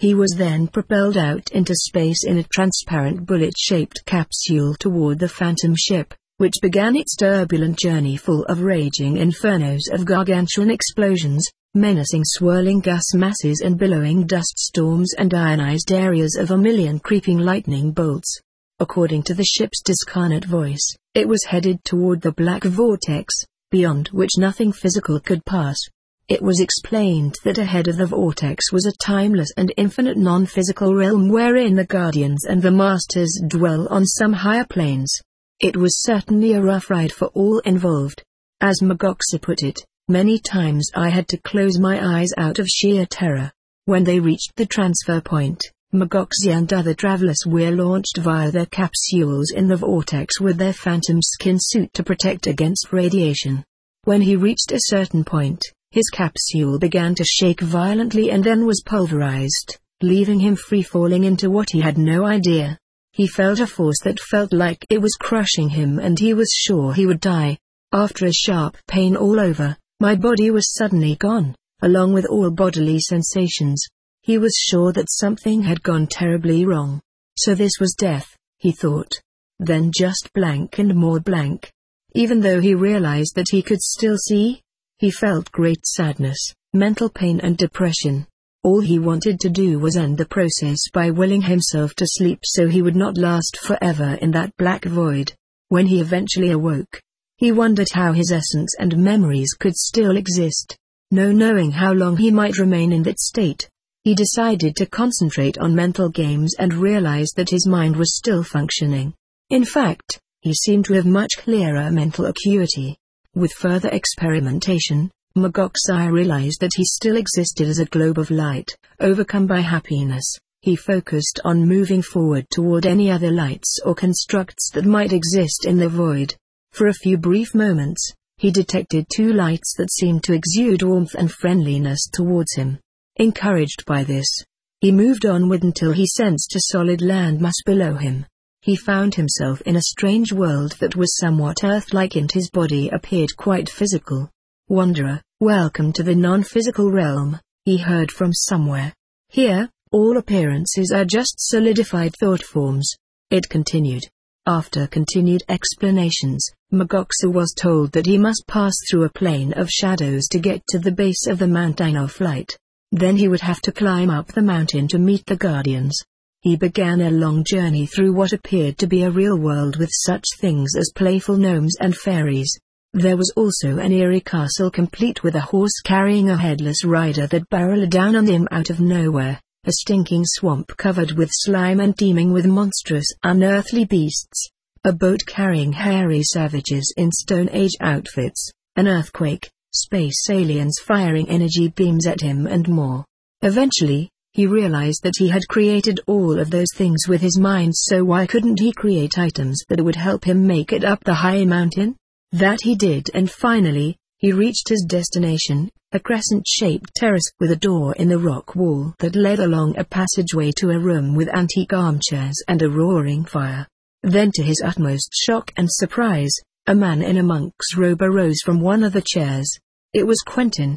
He was then propelled out into space in a transparent bullet-shaped capsule toward the Phantom ship, which began its turbulent journey full of raging infernos of gargantuan explosions, menacing swirling gas masses and billowing dust storms and ionized areas of a million creeping lightning bolts. According to the ship's discarnate voice, it was headed toward the black vortex, beyond which nothing physical could pass. It was explained that ahead of the vortex was a timeless and infinite non-physical realm wherein the Guardians and the Masters dwell on some higher planes. It was certainly a rough ride for all involved. As Magoksa put it, many times I had to close my eyes out of sheer terror. When they reached the transfer point, Magoksa and other travelers were launched via their capsules in the vortex with their Phantom skin suit to protect against radiation. When he reached a certain point, his capsule began to shake violently and then was pulverized, leaving him free-falling into what he had no idea. He felt a force that felt like it was crushing him and he was sure he would die. After a sharp pain all over, my body was suddenly gone, along with all bodily sensations. He was sure that something had gone terribly wrong. So this was death, he thought. Then just blank and more blank. Even though he realized that he could still see, he felt great sadness, mental pain and depression. All he wanted to do was end the process by willing himself to sleep so he would not last forever in that black void. When he eventually awoke, he wondered how his essence and memories could still exist. No knowing how long he might remain in that state, he decided to concentrate on mental games and realized that his mind was still functioning. In fact, he seemed to have much clearer mental acuity. With further experimentation, Magoksa realized that he still existed as a globe of light. Overcome by happiness, he focused on moving forward toward any other lights or constructs that might exist in the void. For a few brief moments, he detected two lights that seemed to exude warmth and friendliness towards him. Encouraged by this, he moved onward until he sensed a solid landmass below him. He found himself in a strange world that was somewhat Earth-like and his body appeared quite physical. "Wanderer, welcome to the non-physical realm," he heard from somewhere. "Here, all appearances are just solidified thought forms." It continued. After continued explanations, Magoksa was told that he must pass through a plane of shadows to get to the base of the mountain of flight. Then he would have to climb up the mountain to meet the Guardians. He began a long journey through what appeared to be a real world with such things as playful gnomes and fairies. There was also an eerie castle complete with a horse carrying a headless rider that barreled down on him out of nowhere, a stinking swamp covered with slime and teeming with monstrous unearthly beasts, a boat carrying hairy savages in Stone Age outfits, an earthquake, space aliens firing energy beams at him and more. Eventually, he realized that he had created all of those things with his mind, so why couldn't he create items that would help him make it up the high mountain? That he did, and finally, he reached his destination, a crescent-shaped terrace with a door in the rock wall that led along a passageway to a room with antique armchairs and a roaring fire. Then to his utmost shock and surprise, a man in a monk's robe arose from one of the chairs. It was Quentin.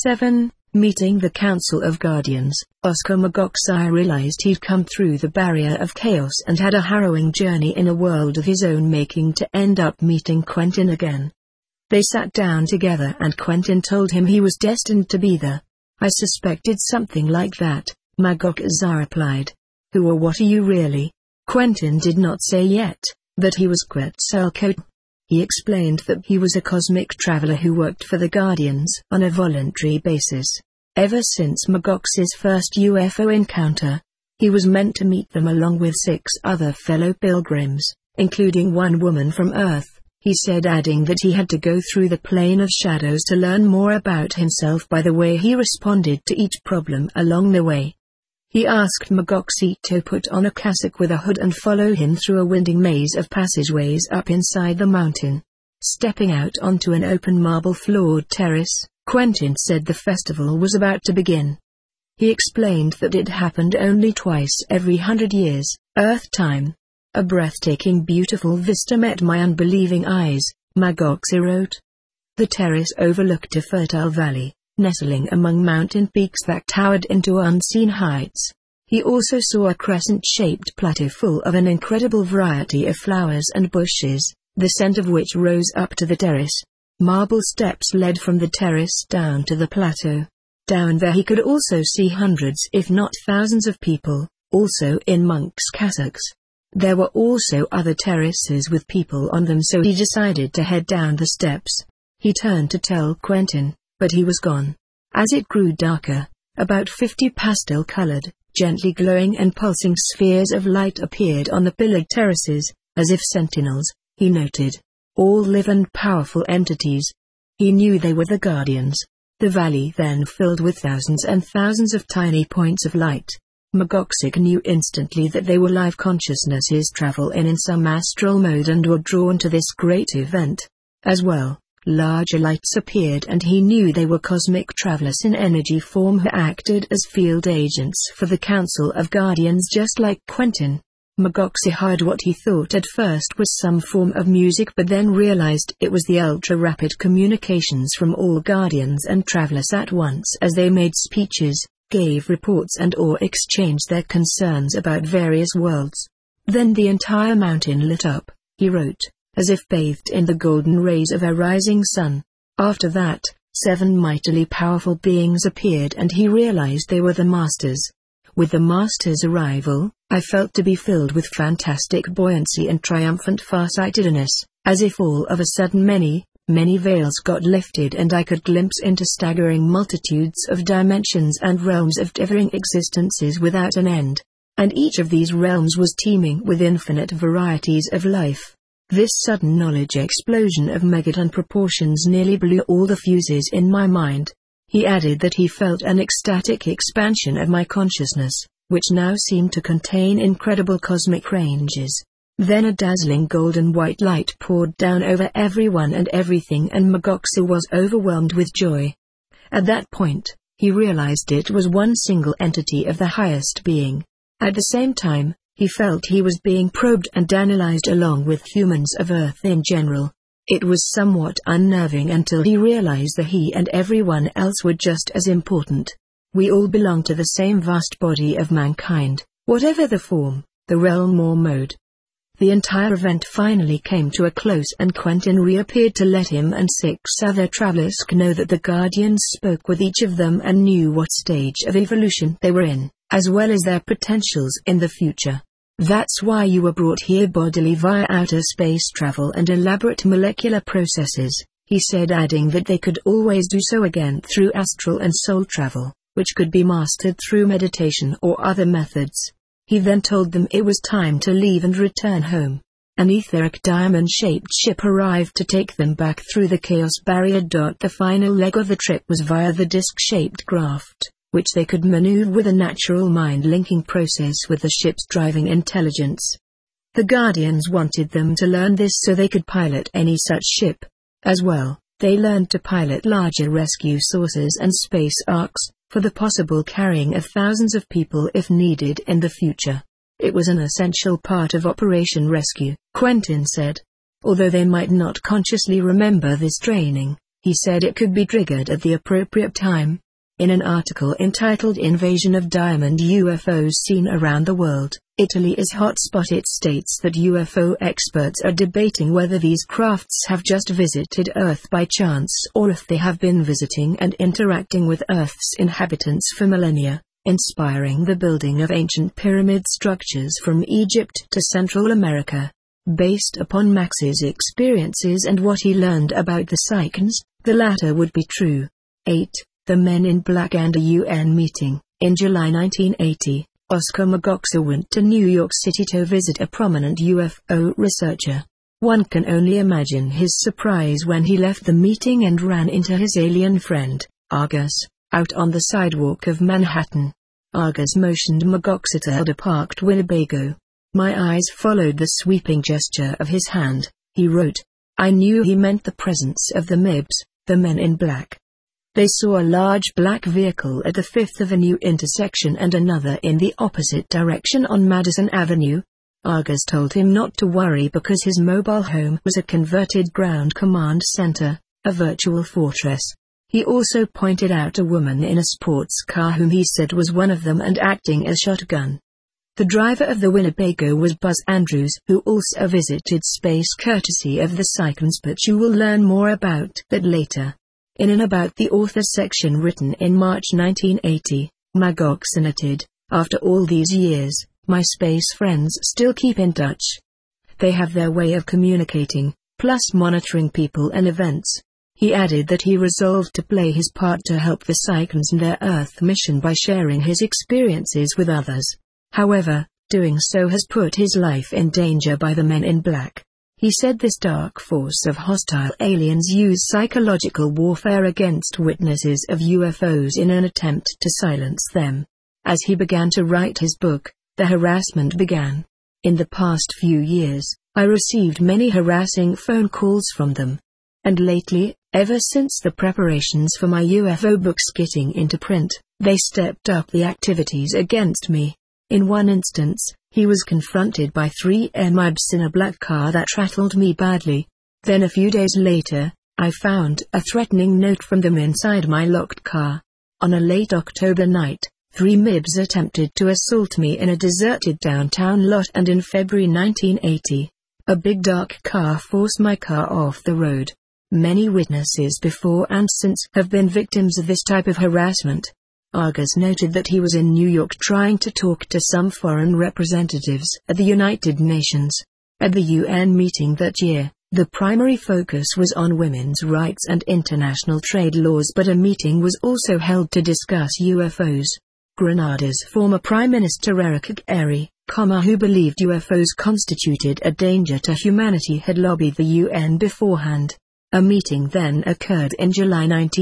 7. Meeting the Council of Guardians, Oscar Magoksa realized he'd come through the barrier of chaos and had a harrowing journey in a world of his own making to end up meeting Quentin again. They sat down together and Quentin told him he was destined to be there. "I suspected something like that," Magoksa replied. "Who or what are you really?" Quentin did not say yet that he was Quetzalcoatl. He explained that he was a cosmic traveler who worked for the Guardians on a voluntary basis. Ever since Magoksa's first UFO encounter, he was meant to meet them along with 6 other fellow pilgrims, including one woman from Earth, he said, adding that he had to go through the plane of shadows to learn more about himself by the way he responded to each problem along the way. He asked Magoksa to put on a cassock with a hood and follow him through a winding maze of passageways up inside the mountain. Stepping out onto an open marble-floored terrace, Quentin said the festival was about to begin. He explained that it happened only twice every 100 years, Earth time. "A breathtaking beautiful vista met my unbelieving eyes," Magoksa wrote. The terrace overlooked a fertile valley, nestling among mountain peaks that towered into unseen heights. He also saw a crescent-shaped plateau full of an incredible variety of flowers and bushes, the scent of which rose up to the terrace. Marble steps led from the terrace down to the plateau. Down there he could also see hundreds if not thousands of people, also in monks' cassocks. There were also other terraces with people on them, so he decided to head down the steps. He turned to tell Quentin, but he was gone. As it grew darker, about 50 pastel-colored, gently glowing and pulsing spheres of light appeared on the pillared terraces, as if sentinels, he noted. All live and powerful entities. He knew they were the Guardians. The valley then filled with thousands and thousands of tiny points of light. Mogokseok knew instantly that they were live consciousnesses traveling in some astral mode and were drawn to this great event. As well, larger lights appeared and he knew they were cosmic travelers in energy form who acted as field agents for the Council of Guardians, just like Quentin. Mogokseok heard what he thought at first was some form of music, but then realized it was the ultra-rapid communications from all Guardians and travelers at once as they made speeches, gave reports and/or exchanged their concerns about various worlds. Then the entire mountain lit up, he wrote, as if bathed in the golden rays of a rising sun. After that, 7 mightily powerful beings appeared and he realized they were the Masters. With the Master's arrival, I felt to be filled with fantastic buoyancy and triumphant farsightedness, as if all of a sudden many veils got lifted and I could glimpse into staggering multitudes of dimensions and realms of differing existences without an end. And each of these realms was teeming with infinite varieties of life. This sudden knowledge explosion of megaton proportions nearly blew all the fuses in my mind. He added that he felt an ecstatic expansion of my consciousness, which now seemed to contain incredible cosmic ranges. Then a dazzling golden white light poured down over everyone and everything, and Mogokseok was overwhelmed with joy. At that point, he realized it was one single entity of the highest being. At the same time, he felt he was being probed and analyzed along with humans of Earth in general. It was somewhat unnerving until he realized that he and everyone else were just as important. We all belong to the same vast body of mankind, whatever the form, the realm or mode. The entire event finally came to a close and Quentin reappeared to let him and 6 other travelers know that the Guardians spoke with each of them and knew what stage of evolution they were in, as well as their potentials in the future. That's why you were brought here bodily via outer space travel and elaborate molecular processes, he said, adding that they could always do so again through astral and soul travel, which could be mastered through meditation or other methods. He then told them it was time to leave and return home. An etheric diamond-shaped ship arrived to take them back through the chaos barrier. The final leg of the trip was via the disc-shaped craft, which they could maneuver with a natural mind-linking process with the ship's driving intelligence. The Guardians wanted them to learn this so they could pilot any such ship. As well, they learned to pilot larger rescue sources and space arcs, for the possible carrying of thousands of people if needed in the future. It was an essential part of Operation Rescue, Quentin said. Although they might not consciously remember this training, he said it could be triggered at the appropriate time. In an article entitled Invasion of Diamond UFOs Seen Around the World, Italy is hotspot. It states that UFO experts are debating whether these crafts have just visited Earth by chance or if they have been visiting and interacting with Earth's inhabitants for millennia, inspiring the building of ancient pyramid structures from Egypt to Central America. Based upon Max's experiences and what he learned about the Psychons, the latter would be true. 8. The Men in Black and a UN meeting. In July 1980, Oscar Mogokseok went to New York City to visit a prominent UFO researcher. One can only imagine his surprise when he left the meeting and ran into his alien friend, Argus, out on the sidewalk of Manhattan. Argus motioned Mogokseok to a parked Winnebago. My eyes followed the sweeping gesture of his hand, he wrote. I knew he meant the presence of the MIBs, the Men in Black. They saw a large black vehicle at the Fifth Avenue intersection and another in the opposite direction on Madison Avenue. Argus told him not to worry because his mobile home was a converted ground command center, a virtual fortress. He also pointed out a woman in a sports car whom he said was one of them and acting as shotgun. The driver of the Winnebago was Buzz Andrews, who also visited space courtesy of the Cyclones, but you will learn more about that later. In and about the author section written in March 1980, Magog noted, "After all these years, my space friends still keep in touch. They have their way of communicating, plus monitoring people and events." He added that he resolved to play his part to help the Cyclones in their Earth mission by sharing his experiences with others. However, doing so has put his life in danger by the Men in Black. He said this dark force of hostile aliens use psychological warfare against witnesses of UFOs in an attempt to silence them. As he began to write his book, the harassment began. "In the past few years, I received many harassing phone calls from them. And lately, ever since the preparations for my UFO books getting into print, they stepped up the activities against me. In one instance, he was confronted by 3 MIBs in a black car that rattled me badly. Then a few days later, I found a threatening note from them inside my locked car. On a late October night, 3 MIBs attempted to assault me in a deserted downtown lot, and in February 1980, a big dark car forced my car off the road. Many witnesses before and since have been victims of this type of harassment." Argus noted that he was in New York trying to talk to some foreign representatives at the United Nations. At the UN meeting that year, the primary focus was on women's rights and international trade laws, but a meeting was also held to discuss UFOs. Grenada's former Prime Minister Eric Carey, who believed UFOs constituted a danger to humanity, had lobbied the UN beforehand. A meeting then occurred in July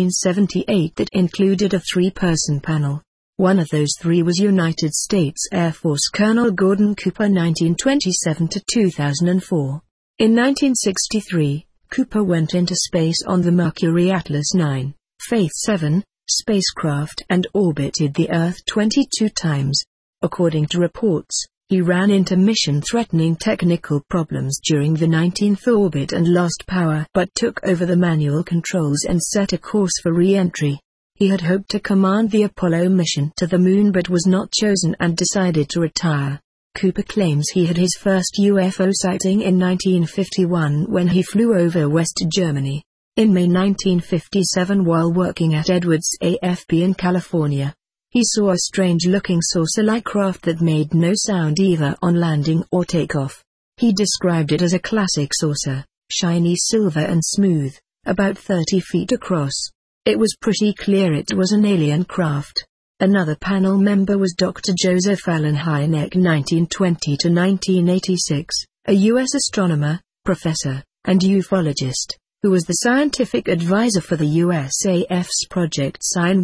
1978 that included a 3-person panel. One of those 3 was United States Air Force Colonel Gordon Cooper, 1927 to 2004. In 1963, Cooper went into space on the Mercury Atlas 9, Faith 7, spacecraft and orbited the Earth 22 times. According to reports, he ran into mission-threatening technical problems during the 19th orbit and lost power, but took over the manual controls and set a course for re-entry. He had hoped to command the Apollo mission to the Moon but was not chosen and decided to retire. Cooper claims he had his first UFO sighting in 1951 when he flew over West Germany. In May 1957, while working at Edwards AFP in California, he saw a strange-looking saucer-like craft that made no sound either on landing or takeoff. He described it as a classic saucer, shiny silver and smooth, about 30 feet across. It was pretty clear it was an alien craft. Another panel member was Dr. Joseph Allen Hynek, 1920 to 1986, a U.S. astronomer, professor, and ufologist, who was the scientific advisor for the USAF's Project Sign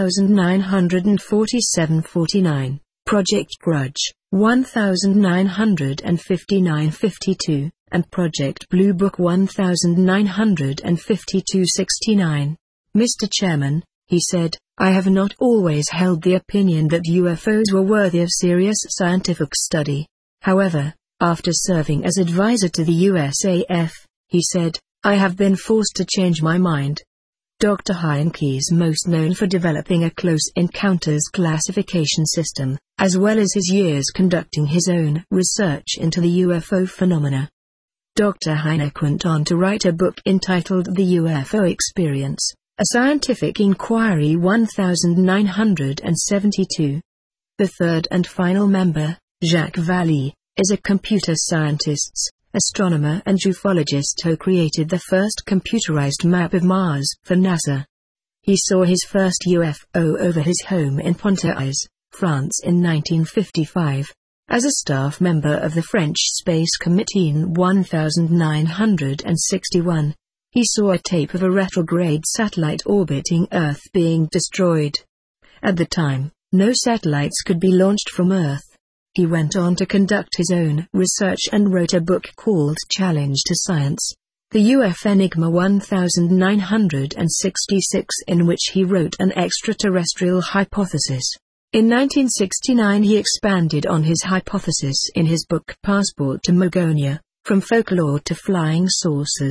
1947-49, Project Grudge 1959-52, and Project Blue Book 1952-69. "Mr. Chairman," he said, "I have not always held the opinion that UFOs were worthy of serious scientific study. However, after serving as advisor to the USAF," he said, "I have been forced to change my mind." Dr. Hynek is most known for developing a close encounters classification system, as well as his years conducting his own research into the UFO phenomena. Dr. Hynek went on to write a book entitled The UFO Experience, a Scientific Inquiry 1972. The third and final member, Jacques Vallée, is a computer scientist, astronomer and ufologist who created the first computerized map of Mars for NASA. He saw his first UFO over his home in Pontoise, France in 1955. As a staff member of the French Space Committee in 1961, he saw a tape of a retrograde satellite orbiting Earth being destroyed. At the time, no satellites could be launched from Earth. He went on to conduct his own research and wrote a book called Challenge to Science, The UF Enigma 1966, in which he wrote an extraterrestrial hypothesis. In 1969 he expanded on his hypothesis in his book Passport to Magonia, From Folklore to Flying Saucers.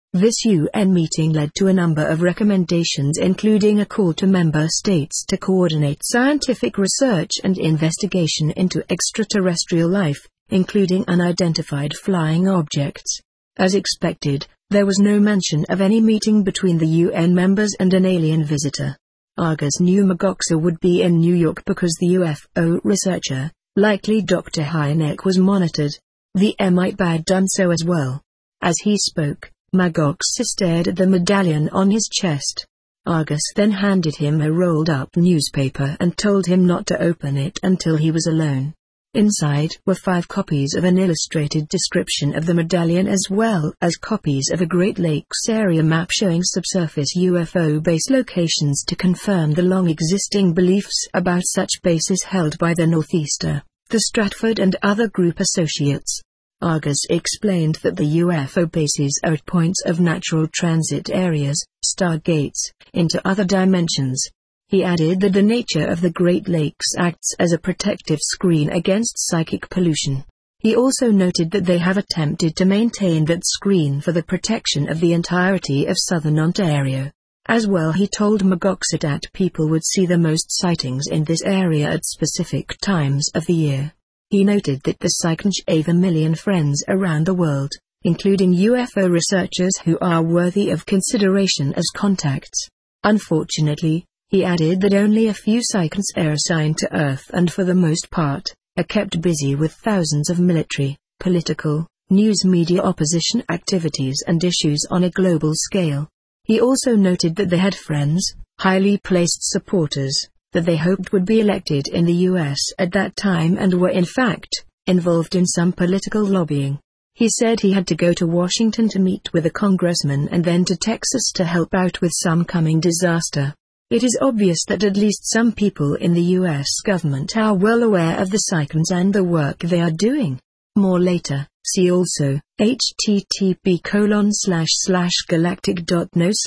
This UN meeting led to a number of recommendations, including a call to member states to coordinate scientific research and investigation into extraterrestrial life, including unidentified flying objects. As expected, there was no mention of any meeting between the UN members and an alien visitor. Argus knew Magoksa would be in New York because the UFO researcher, likely Dr. Hynek, was monitored. The MIB had done so as well. As he spoke, Magoksa stared at the medallion on his chest. Argus then handed him a rolled-up newspaper and told him not to open it until he was alone. Inside were 5 copies of an illustrated description of the medallion as well as copies of a Great Lakes area map showing subsurface UFO base locations to confirm the long-existing beliefs about such bases held by the Northeaster, the Stratford and other group associates. Argus explained that the UFO bases are at points of natural transit areas, stargates, into other dimensions. He added that the nature of the Great Lakes acts as a protective screen against psychic pollution. He also noted that they have attempted to maintain that screen for the protection of the entirety of southern Ontario. As well, he told Magoksa that people would see the most sightings in this area at specific times of the year. He noted that the Psychonch have a million friends around the world, including UFO researchers who are worthy of consideration as contacts. Unfortunately, he added that only a few Psychons are assigned to Earth and for the most part, are kept busy with thousands of military, political, news media opposition activities and issues on a global scale. He also noted that they had friends, highly placed supporters, that they hoped would be elected in the U.S. at that time and were in fact, involved in some political lobbying. He said he had to go to Washington to meet with a congressman and then to Texas to help out with some coming disaster. It is obvious that at least some people in the U.S. government are well aware of the Psychons and the work they are doing. More later. See also,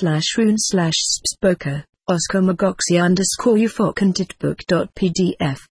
http://galactic.no/rune/spspoker, Oscar Magoksa _ufocontitbook.pdf